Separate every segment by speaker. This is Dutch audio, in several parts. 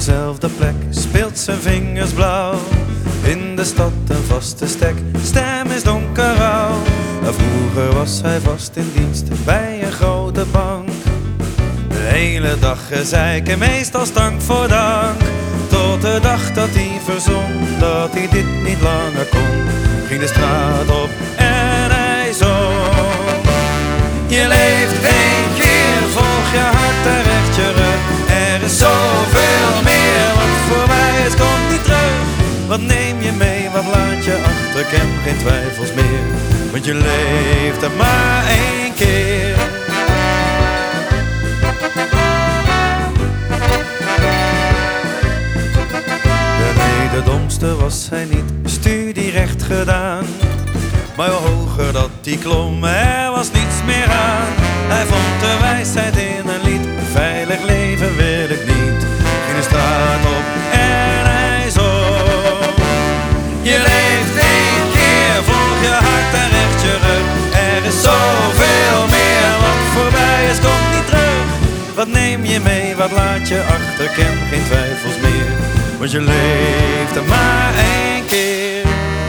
Speaker 1: dezelfde plek speelt zijn vingers blauw. In de stad een vaste stek, stem is donkerrauw. Vroeger was hij vast in dienst bij een grote bank. De hele dag gezeik en meestal stank voor dank. Tot de dag dat hij verzon dat hij dit niet langer kon. Ging de straat op en hij zong. Je leeft één keer, volg je hart en recht je rug. Er is zoveel meer, wat voorbij is komt niet terug. Wat neem je mee, wat laat je achter, ken geen twijfels meer. Want je leeft er maar één keer. De domste was hij niet, studierecht gedaan. Maar hoe hoger dat hij klom, er was niets meer aan. Hij vond de wijsheid in een lied, een veilig leven wil ik niet. Ging de straat op en hij zong. Je leeft één keer, volg je hart en recht je rug. Er is zoveel meer, wat voorbij is komt niet terug. Wat neem je mee, wat laat je achter, ken geen twijfels meer. Want je leeft er maar één keer.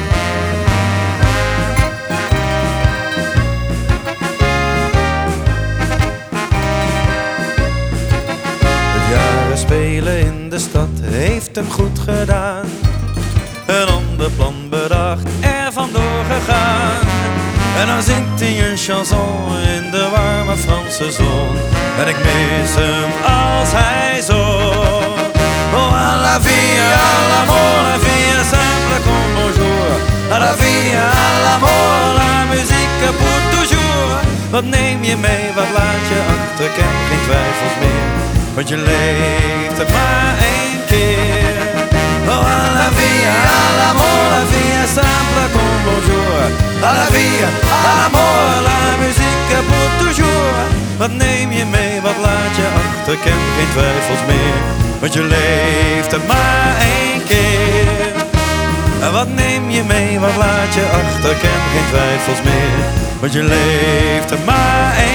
Speaker 1: Het jaren spelen in de stad heeft hem goed gedaan. Een ander plan bedacht, er vandoor gegaan. En dan zingt hij een chanson in de warme Franse zon. En ik mis hem als hij zongt. Oh, à la vie, à l'amour, la vie est simple comme bonjour. À la vie, à l'amour, la musique pour toujours. Wat neem je mee, wat laat je achter, ken geen twijfels meer. Want je leeft er maar één keer. Oh, à la vie, à l'amour, la vie est simple comme bonjour. À la vie, à l'amour, la musique pour toujours. Wat neem je mee, wat laat je achter, ken geen twijfels meer. Want je leeft er maar één keer. En wat neem je mee, wat laat je achter, ken geen twijfels meer. Want je leeft er maar één keer.